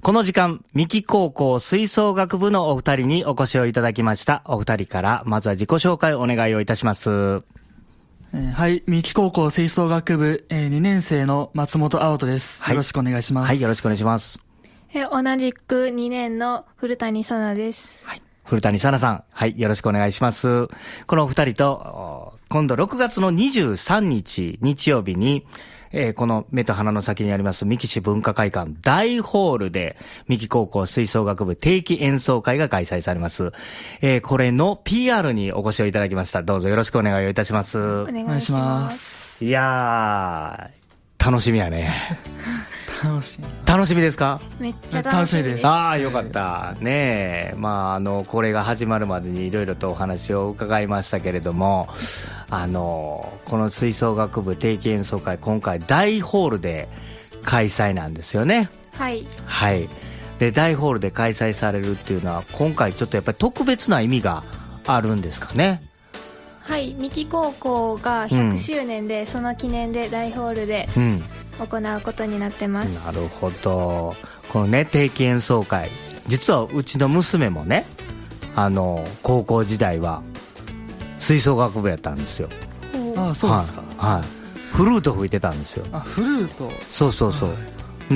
この時間、三木高校吹奏楽部のお二人にお越しをいただきました。お二人からまずは自己紹介をお願いをいたします。 はい、三木高校吹奏楽部、2年生の松本青人です。よろしくお願いします。 はい、よろしくお願いします。 同じく2年の古谷さなです。 はい、古谷さなさん、はい、よろしくお願いします。このお二人と、今度6月の23日日曜日に、この目と鼻の先にあります三木市文化会館大ホールで三木高校吹奏楽部定期演奏会が開催されます。これの PR にお越しをいただきました。どうぞよろしくお願いをいたします。 お願いします。 いやー、楽しみやね。楽しみですか？ めっちゃ楽しみです。 ああ、よかったね。まあこれが始まるまでにいろいろとお話を伺いましたけれども、この吹奏楽部定期演奏会、今回大ホールで開催なんですよね。 はいはい。で、大ホールで開催されるっていうのは、今回ちょっとやっぱり特別な意味があるんですかね。 はい、三木高校が100周年で、その記念で大ホールで行うことになってます。 なるほど。このね、定期演奏会、実はうちの娘もね、高校時代は吹奏楽部やったんですよ。 ああ、そうですか。 はい。フルート吹いてたんですよ。 あ、フルート。 そうそうそう。はい、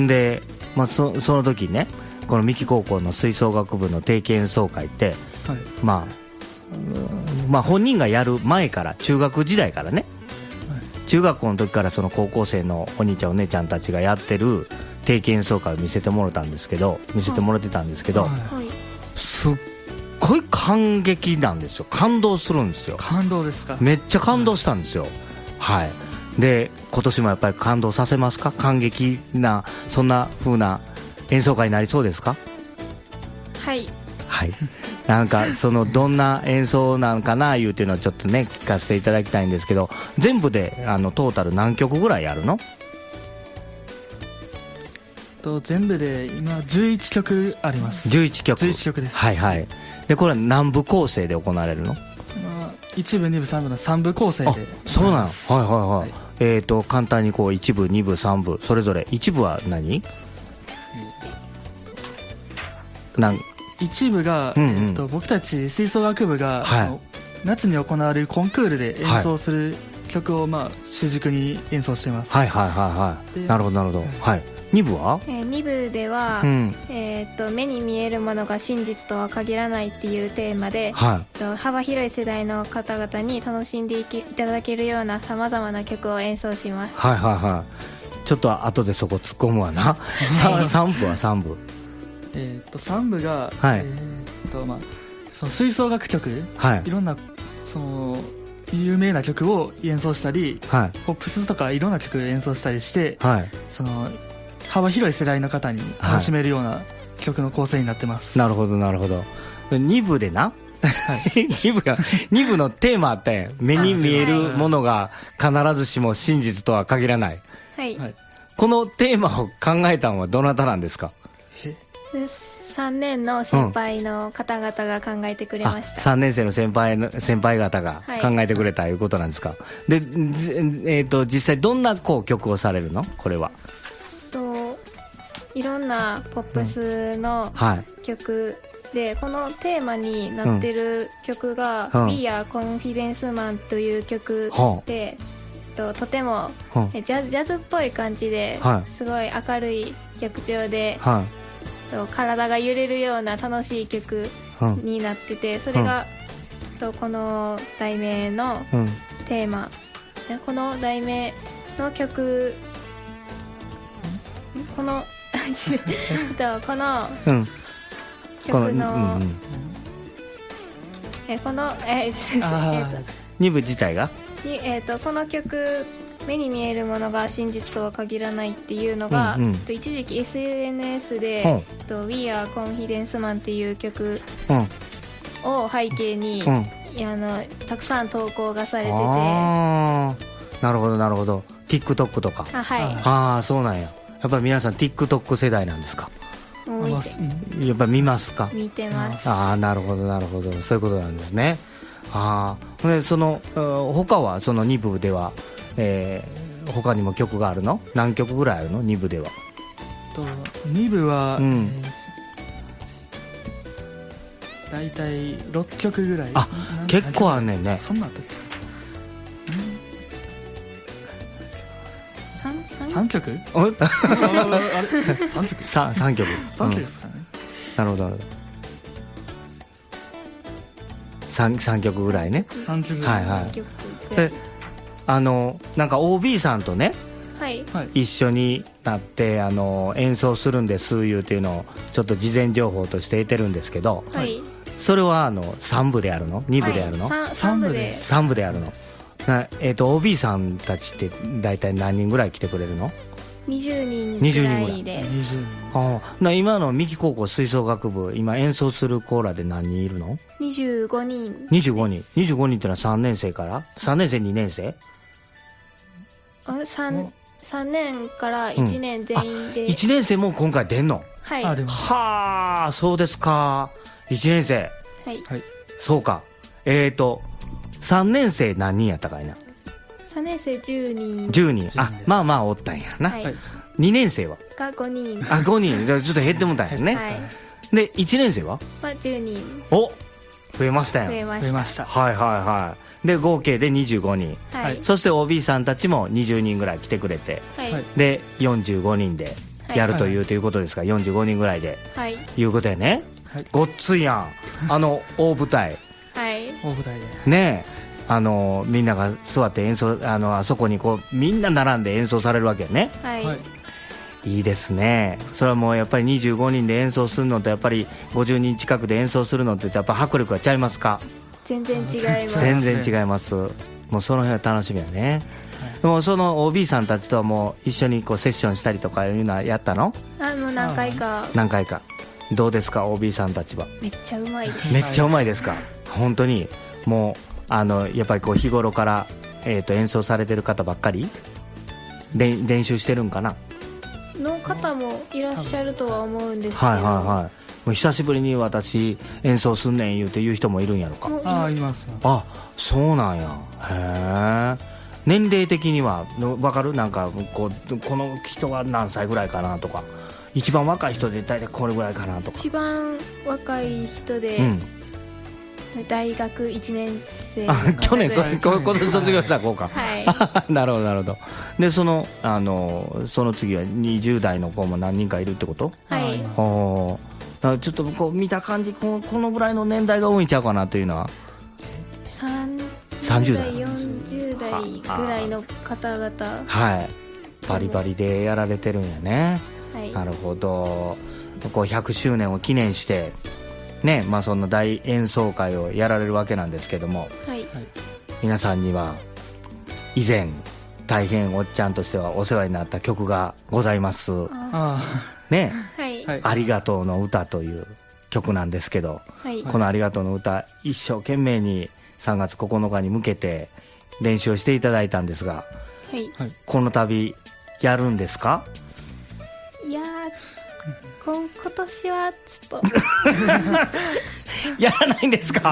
で、その時ね、この三木高校の吹奏楽部の定期演奏会って、はい、まあ本人がやる前から、中学時代からね、はい、中学校の時からその高校生のお兄ちゃんお姉ちゃんたちがやってる定期演奏会を見せてもらってたんですけど、すっごい感激なんですよ。感動するんですよ。 感動ですか？ めっちゃ感動したんですよ。はい。で、今年もやっぱり感動させますか？感激な、そんな風な演奏会になりそうですか？ はいはい。なんかどんな演奏なんかないうていうのをちょっとね聞かせていただきたいんですけど、全部でトータル何曲ぐらいやるの？ 全部で今11曲あります。 11曲です。 はいはい。でこれは何部構成で行われるの？ 1部2部3部の3部構成で。 そうなの。はいはいはい。簡単にこう1部2部3部それぞれ。1部は何？ 一部が、僕たち吹奏楽部が、夏に行われるコンクールで演奏する曲を、主軸に演奏しています。 はいはいはいはい。なるほどなるほど。はい。2部は ？2部では、目に見えるものが真実とは限らないっていうテーマで、幅広い世代の方々に楽しんでいただけるようなさまざまな曲を演奏します。 はいはいはい。ちょっと後でそこ突っ込むわな。3部は3部。 3部が、その吹奏楽曲、いろんなその有名な曲を演奏したり、ポップスとかいろんな曲を演奏したりして、その幅広い世代の方に楽しめるような曲の構成になってます。 なるほどなるほど。2部でな、2部のテーマあったやん。目に見えるものが必ずしも真実とは限らない。 はい。 このテーマを考えたのはどなたなんですか ？3年の先輩の方々が考えてくれました。 3年生の先輩方が考えてくれたということなんですか？で、実際どんな曲をされるの？これは。 いろんなポップスの曲で、このテーマになってる曲が「We Are Confidence Man」という曲で、とてもジャズっぽい感じで、すごい明るい曲調で、体が揺れるような楽しい曲になってて、それが、この題名のテーマ、この題名の曲、このこの曲の 2部自体がこの曲目に見えるものが真実とは限らないっていうのが、一時期 SNS で、We Are Confidence Man っていう曲を背景に、たくさん投稿がされてて。 なるほどなるほど。 TikTok とか。 はい。 そうなんや。やっぱり皆さん TikTok 世代なんですか？やっぱり見ますか？ 見てます。 なるほどなるほど。そういうことなんですね。で他はその2部では他にも曲があるの？何曲ぐらいあるの？2部では。 2部は、だいたい6曲ぐらい。 あ、結構あんねんね。 そんなんだっけ。3曲？あれ3曲 ？3曲。 3曲ですかね。 なるほどなるほど。3曲ぐらいね。 3曲ぐらい。 はいはい。で、なんか OB さんとね、 はい、 一緒になって演奏するんですいうっていうのをちょっと事前情報として得てるんですけど、 はい、 それは3部であるの？2部であるの ？3部で。 3部であるの。OB さんたちって大体何人ぐらい来てくれるの ？20人ぐらいで。 今の三木高校吹奏楽部、今演奏するコーラで何人いるの ？25人。 25人っていうのは3年生から3年生2年生 3年から1年全員で、 1年生も今回出んの？ はい。 はあ、そうですか。1年生。 はい。 そうか。3年生何人やったかいな ？3年生10人。 10人。あ、まあまあおったんやな。 はい、 2年生はが5人。 あ、5人。ちょっと減ってもたんやね。 はい。 で、1年生は 10人。 お、増えましたよ。 増えました。 はいはいはい。で、合計で25人。 はい。 そして OB さんたちも20人ぐらい来てくれて、 はい。 で、45人でやるということですから、45人ぐらいで。 はい。 いうことやね。ごっついやん。大舞台。 はい。 大舞台で。 ねえ。みんなが座って演奏、あそこにこう、みんな並んで演奏されるわけやね。 はい。 いいですね。それはもうやっぱり25人で演奏するのと、やっぱり50人近くで演奏するのって、やっぱ迫力はちゃいますか？ 全然違います。 全然違います。もうその辺は楽しみやね。でもその OB さんたちとはもう一緒にこうセッションしたりとかいうのはやったの？ 何回か。 何回か。どうですか OB さんたちは？ めっちゃうまいです。 めっちゃうまいですか？本当にもうやっぱりこう日頃から、演奏されてる方ばっかり練習してるんかなの方もいらっしゃるとは思うんですけど、 はいはいはい。もう久しぶりに私演奏すんねん言うて言う人もいるんやろか？ います。 あ、そうなんや。へえ。年齢的には分かる？なんかこの人は何歳ぐらいかなとか、一番若い人で大体これぐらいかなとか。 一番若い人で、大学1年生。 去年今年卒業した子か。 はい。 なるほどなるほど。でその次は20代の子も何人かいるってこと？ はい。 ちょっとこう見た感じこのぐらいの年代が多いんちゃうかなというのは。30代 40代ぐらいの方々。 はい。バリバリでやられてるんやね。 はい。 なるほど。こう100周年を記念してね、まあそんな大演奏会をやられるわけなんですけども、 はい、 皆さんには以前大変おっちゃんとしてはお世話になった曲がございます。ね、 はい、 ありがとうの歌という曲なんですけど、 はい、 このありがとうの歌一生懸命に3月9日に向けて練習をしていただいたんですが、 はい、 この度やるんですか？ いや今年はちょっとやらないんですか？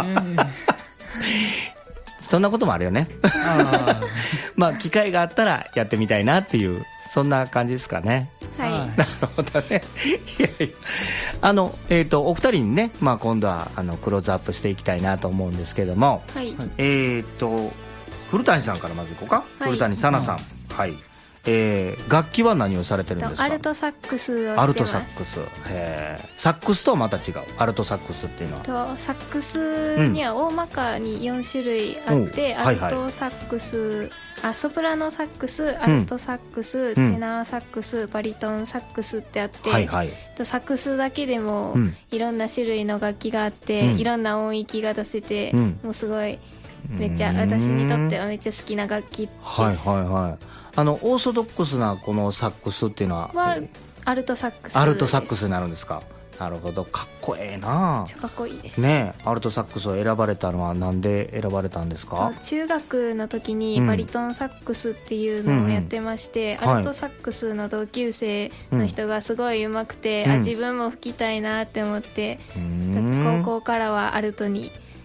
そんなこともあるよね。まあ機会があったらやってみたいなっていうそんな感じですかね。 はい。 なるほどね。いやいやお二人にね、まあ今度はクローズアップしていきたいなと思うんですけども、 はい。 古谷さんからまずいこうか。はい、古谷さなさん。はい。楽器は何をされてるんですか？ アルトサックスをしてます。 アルトサックス。サックスとはまた違う。アルトサックスっていうのは。 サックスには大まかに4種類あって、アルトサックス、ソプラノサックス、アルトサックス、テナーサックス、バリトンサックスってあって、サックスだけでもいろんな種類の楽器があって、いろんな音域が出せて、もうすごいめっちゃ私にとってはめっちゃ好きな楽器です。 はいはいはい。オーソドックスなこのサックスっていうのはアルトサックス。 アルトサックスになるんですか？なるほど、かっこええな。 めっちゃかっこいいですね。アルトサックスを選ばれたのはなんで選ばれたんですか？ 中学の時にバリトンサックスっていうのをやってまして、アルトサックスの同級生の人がすごい上手くて、自分も吹きたいなって思って、高校からはアルトに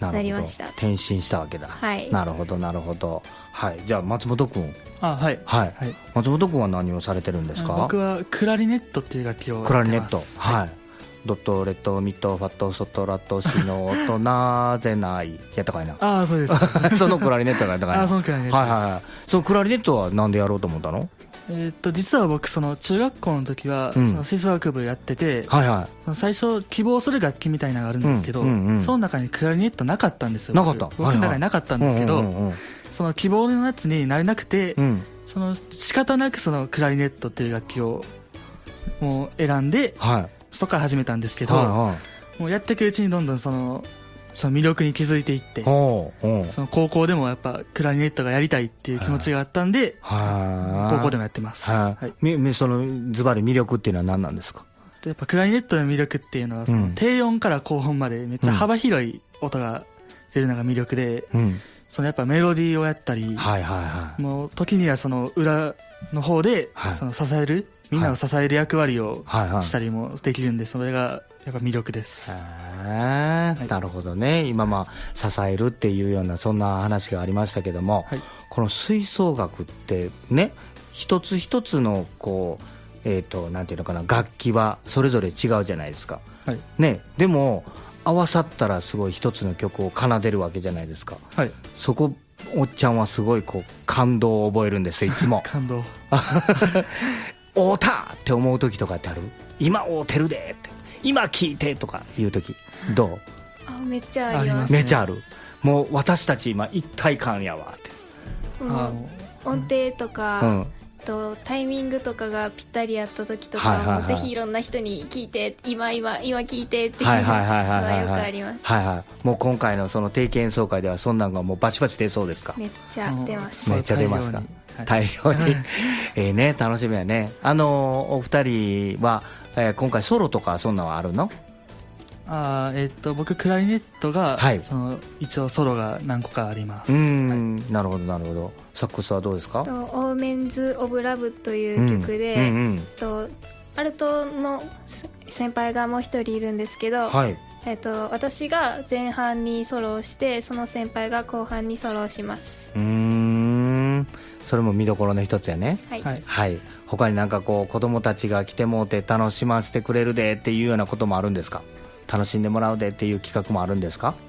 なりました。 転身したわけだ。 はい。 なるほどなるほど。はい。じゃあ松本君。 はいはい。 松本君は何をされてるんですか？ 僕はクラリネットっていう楽器をやってます。 クラリネット。はい。ドットレットミットファットソトラトシの音なぜないやったかいな。 そうです。 そのクラリネットがやったかいな。 そのクラリネットです。 はいはい。そのクラリネットはなんでやろうと思ったの？ 実は僕その中学校の時はその吹奏楽部やってて、 はいはい、 その最初希望する楽器みたいなのがあるんですけど、その中にクラリネットなかったんですよ。 なかった。 僕の中になかったんですけど、その希望のやつになれなくて、その仕方なくそのクラリネットっていう楽器をもう選んで、そこから始めたんですけど、もうやっていくうちにどんどんその魅力に気づいていって、その高校でもやっぱクラリネットがやりたいっていう気持ちがあったんで、高校でもやってます。 そのズバリ魅力っていうのは何なんですか？ やっぱクラリネットの魅力っていうのはその低音から高音までめっちゃ幅広い音が出るのが魅力で、そのやっぱメロディーをやったり、もう時にはその裏の方でその支える、みんなを支える役割をしたりもできるんで、それがやっぱ魅力です。 なるほどね。今支えるっていうようなそんな話がありましたけども、この吹奏楽ってね、一つ一つのこうなんていうのかな、楽器はそれぞれ違うじゃないですか、ね。でも合わさったらすごい一つの曲を奏でるわけじゃないですか、そこおっちゃんはすごいこう感動を覚えるんですよいつも。 感動合うたって思う時とかってある？今合うてるでって、今聴いてとかいう時どう？めっちゃあります、 めっちゃある。もう私たち今一体感やわって、 音程とか、タイミングとかがぴったりやった時とか、もうぜひいろんな人に聞いて、今聞いてっていうのがよくあります。 もう今回のその定期演奏会ではそんなんがもうバチバチ出そうですか？ めっちゃ出ます。 めっちゃ出ますか？大量にね、楽しみやね。お二人は、今回ソロとかそんなのはあるの？ 僕クラリネットが、その一応ソロが何個かあります。 なるほどなるほど。サックスはどうですか？ オーメンズ・オブ・ラブという曲で、アルトの先輩がもう一人いるんですけど、私が前半にソロをして、その先輩が後半にソロをします。 それも見どころの一つやね。他になんかこう子供たちが来てもうて楽しませてくれるでっていうようなこともあるんですか？楽しんでもらうでっていう企画もあるんですか？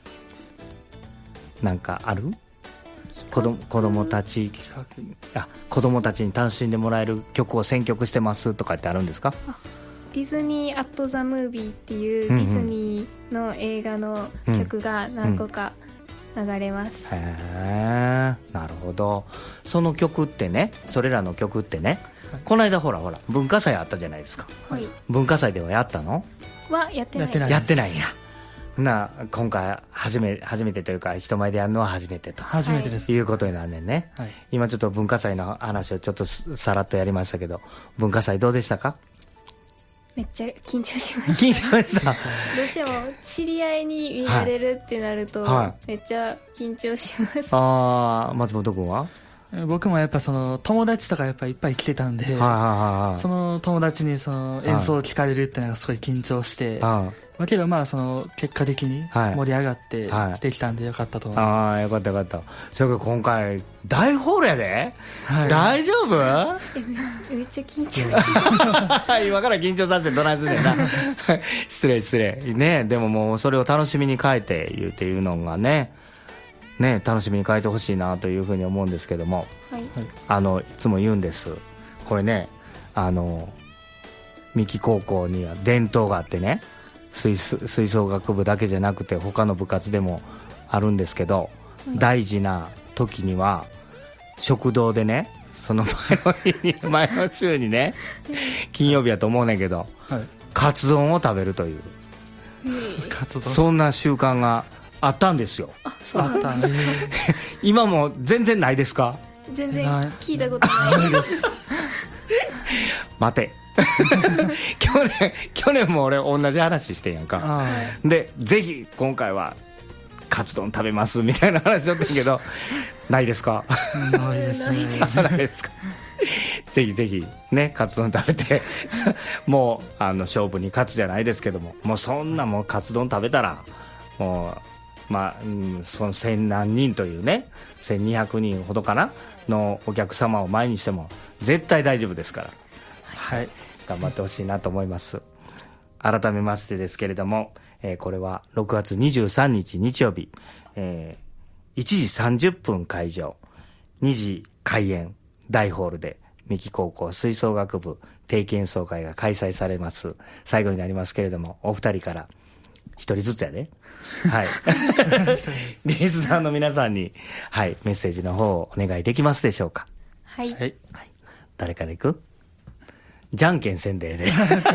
なんかある？子供たちに楽しんでもらえる曲を選曲してますとかってあるんですか？ ディズニー・アット・ザ・ムービーっていうディズニーの映画の曲が何個か流れます。 なるほど。その曲ってね、それらの曲ってね、この間ほら文化祭あったじゃないですか、文化祭ではやったの？ やってない。 やってないんや。今回初めてというか人前でやるのは初めてということになるねんね、今ちょっと文化祭の話をちょっとさらっとやりましたけど、文化祭どうでしたか？ めっちゃ緊張しました。 緊張した。 どうしても知り合いに見られるってなると、めっちゃ緊張します。 松本君は？ 僕もやっぱその友達とかやっぱいっぱい来てたんで、その友達にその演奏を聞かれるっていうのがすごい緊張して、けどその結果的に盛り上がってできたんでよかったと思います。 よかったよかった。それから今回大ホールやで、大丈夫？ めっちゃ緊張します。 今から緊張させてどないすんねんな。失礼ね。でももうそれを楽しみに変えて言うていうのがね、楽しみに変えてほしいなというふうに思うんですけども、いつも言うんです。これね、三木高校には伝統があってね、吹奏楽部だけじゃなくて他の部活でもあるんですけど、大事な時には食堂でね、その前の週にね、金曜日やと思うねんけど、カツ丼を食べるという、そんな習慣があったんですよ。 そうなんです。 今も全然ないですか？ 全然聞いたことないです。 待て。去年も俺同じ話してんやんか。でぜひ今回はカツ丼食べますみたいな話しとってんけど、ないですか？ ないですね。 ないですか？ぜひぜひね、カツ丼食べてもう勝負に勝つじゃないですけども、もうそんなもうカツ丼食べたらもうまあ、その1000何人というね、1200人ほどかなのお客様を前にしても絶対大丈夫ですから、はい、頑張ってほしいなと思います。改めましてですけれども、これは6月23日日曜日、1時30分会場、2時開演、大ホールで三木高校吹奏楽部定期演奏会が開催されます。最後になりますけれども、お二人から一人ずつやで、はいリスナーの皆さんに、はい、メッセージの方をお願いできますでしょうか。 はい、はい、 誰から行く？じゃんけんせんでええで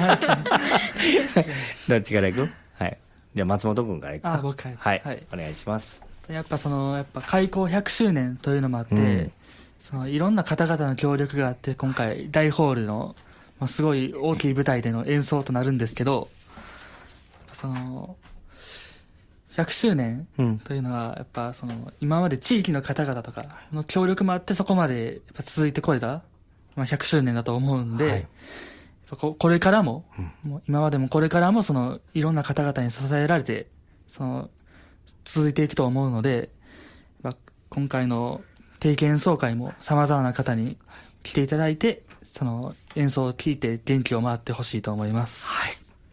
どっちから行く？はい、じゃあ松本君から行く。 僕はい、はい、お願いします。 やっぱ開校100周年というのもあって、いろんな方々の協力があって今回大ホールの、すごい大きい舞台での演奏となるんですけど、100周年というのはやっぱ今まで地域の方々とかの協力もあってそこまでやっぱ続いてこれた、100周年だと思うんで、はい、これからも、もう今までもこれからもいろんな方々に支えられて続いていくと思うので、今回の定期演奏会も様々な方に来ていただいて演奏を聴いて元気をもらってほしいと思います。 はい、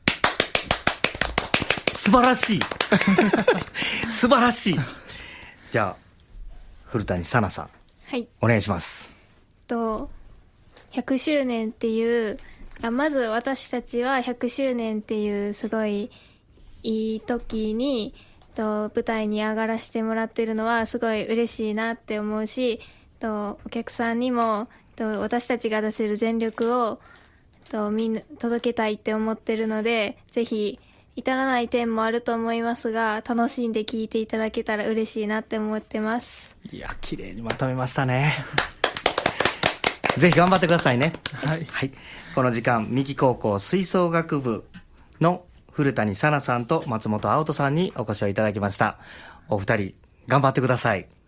素晴らしい素晴らしいじゃあ古谷沙奈さん、 はい、 お願いします。 100周年っていうまず私たちは100周年っていうすごいいい時に舞台に上がらせてもらってるのはすごい嬉しいなって思うし、お客さんにも私たちが出せる全力をみんな届けたいって思ってるので、ぜひ至らない点もあると思いますが楽しんで聴いていただけたら嬉しいなって思ってます。 いや綺麗にまとめましたねぜひ頑張ってくださいね。 はい、 はい、この時間三木高校吹奏楽部の古谷沙奈さんと松本青人さんにお越しをいただきました。お二人頑張ってください。